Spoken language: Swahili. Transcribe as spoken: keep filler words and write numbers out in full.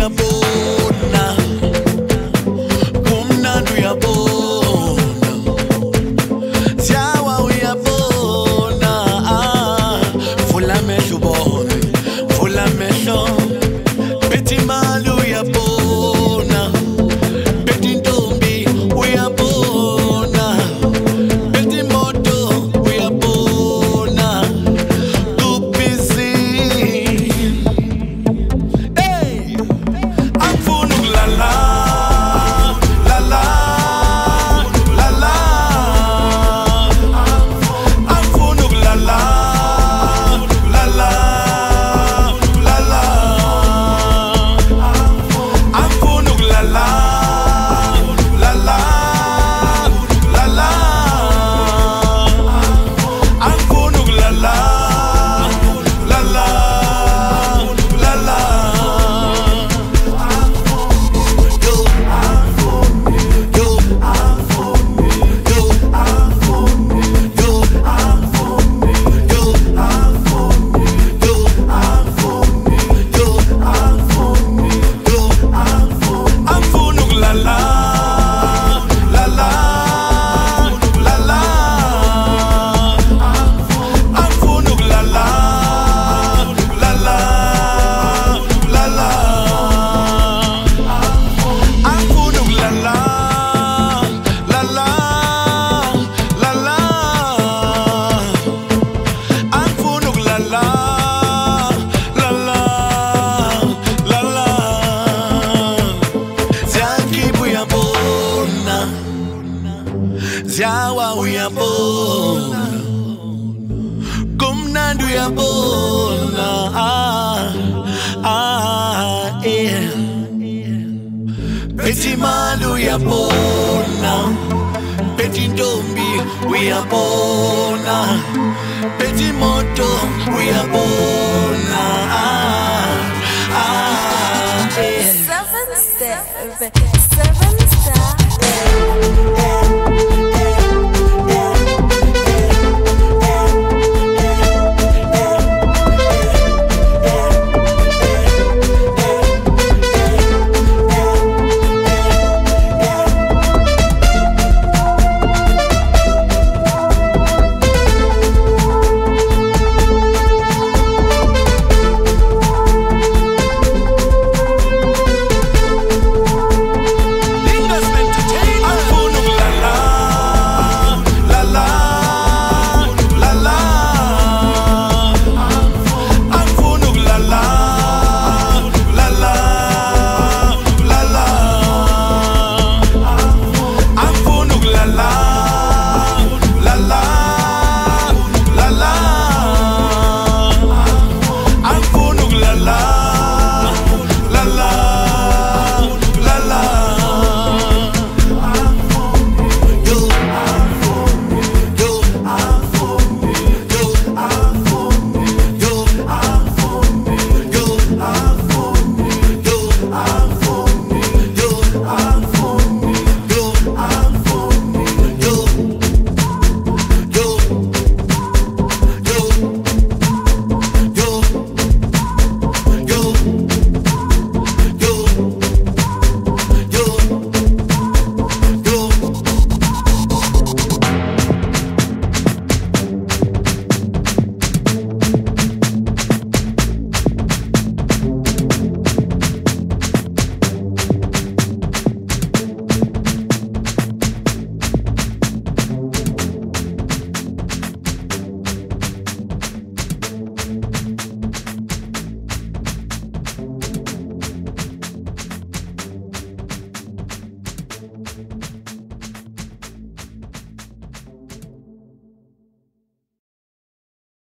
uyabona, kumnandi uyabona, ziyawa uyabona, ah, vula amehlo ubone, vula amehlo, bethi imali uyabona, bethi intombi uyabona, bethi imoto uyabona, kubhizi. Hey, angifuni ukulala, lala, lala, angifuni ukulala, lala, lala, angifuni ukulala, lala, lala, angifuni ukulala, lala, lala. Yo, yo, yo, yo, yo, yo, yo, angifuni ukulala, lala, lala, angifuni ukulala, lala, lala, angifuni ukulala, lala, lala, angifuni ukulala, lala, lala. Ziyakhipha uyabona, ziyawa uyabona, kumnandi uyabona, ah, ah, eh. Bethi imali uyabona, bethi intombi uyabona, bethi imoto uyabona, ah, ah, eh. Seven step, seven step.